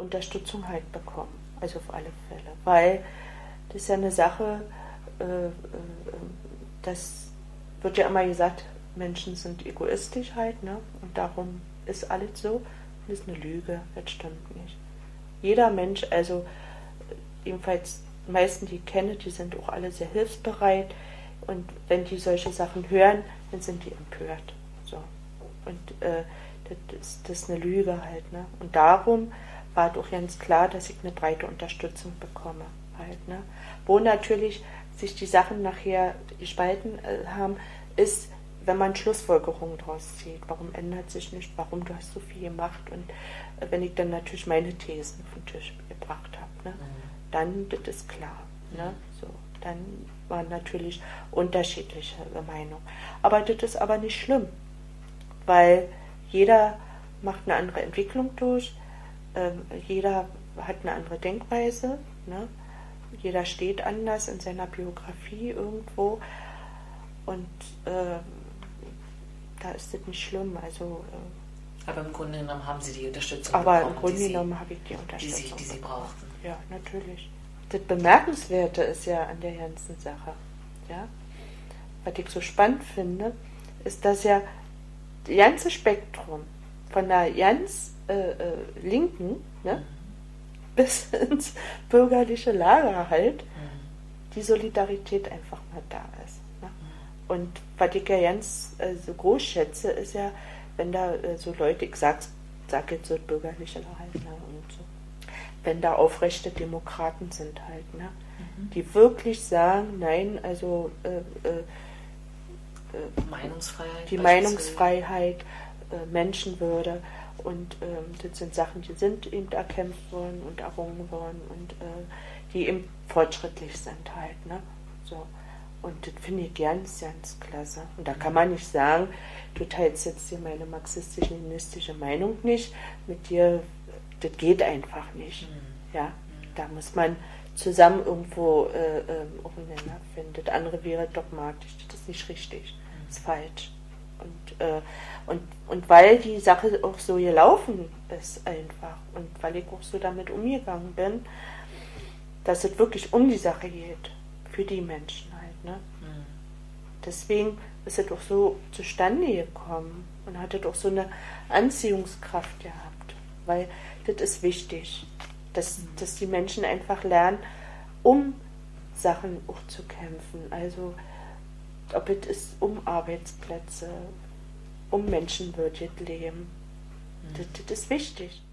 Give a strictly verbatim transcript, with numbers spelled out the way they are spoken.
Unterstützung halt bekommen. Also auf alle Fälle. Weil das ist ja eine Sache, äh, äh, das wird ja immer gesagt, Menschen sind egoistisch halt, ne? Und darum ist alles so. Das ist eine Lüge, das stimmt nicht. Jeder Mensch, also jedenfalls die meisten, die ich kenne, die sind auch alle sehr hilfsbereit. Und wenn die solche Sachen hören, dann sind die empört. So. Und äh, das, ist, das ist eine Lüge halt. Ne? Und darum war doch ganz klar, dass ich eine breite Unterstützung bekomme. Halt, ne? Wo natürlich sich die Sachen nachher gespalten äh, haben, ist, wenn man Schlussfolgerungen daraus zieht. Warum ändert sich nicht? Warum du hast so viel gemacht? Und äh, wenn ich dann natürlich meine Thesen auf den Tisch gebracht habe, ne? Mhm. Dann, das ist klar. Ne? So, dann waren natürlich unterschiedliche Meinungen. Aber das ist aber nicht schlimm, weil jeder macht eine andere Entwicklung durch, ähm, jeder hat eine andere Denkweise, ne? Jeder steht anders in seiner Biografie irgendwo und äh, da ist das nicht schlimm. Also, äh, aber im Grunde genommen haben Sie die Unterstützung aber bekommen, im Grunde die genommen Sie, habe ich die Unterstützung die Sie, die Sie brauchten. Ja, natürlich. Das Bemerkenswerte ist ja an der ganzen Sache, ja, was ich so spannend finde, ist, dass ja das ganze Spektrum von der ganz äh, äh, Linken, ne, mhm. bis ins bürgerliche Lager halt, mhm. die Solidarität einfach mal da ist. Ne? Mhm. Und was ich ja ganz äh, so groß schätze, ist ja, wenn da äh, so Leute, ich sag's, sag jetzt so bürgerliche Lager, ne, und so, wenn da aufrechte Demokraten sind halt, ne, mhm. die wirklich sagen, nein, also äh, äh, äh, Meinungsfreiheit, die Meinungsfreiheit, äh, Menschenwürde und ähm, das sind Sachen, die sind eben erkämpft worden und errungen worden und äh, die eben fortschrittlich sind halt, ne, so. Und das finde ich ganz, ganz klasse. Und da kann man nicht sagen, du teilst jetzt hier meine marxistisch-leninistische Meinung nicht, mit dir, das geht einfach nicht. Mhm. Ja, mhm. Da muss man zusammen irgendwo äh, äh, aufeinander finden. Das andere wäre dogmatisch, das ist nicht richtig, das ist falsch. Und, äh, und, und weil die Sache auch so gelaufen ist einfach und weil ich auch so damit umgegangen bin, dass es wirklich um die Sache geht, für die Menschen halt. Ne? Mhm. Deswegen ist es auch so zustande gekommen und hat es auch so eine Anziehungskraft gehabt, weil das ist wichtig, dass, mhm. dass die Menschen einfach lernen, um Sachen auch zu kämpfen. Also ob es ist um Arbeitsplätze, um menschenwürdiges Leben. Mhm. Das, das ist wichtig.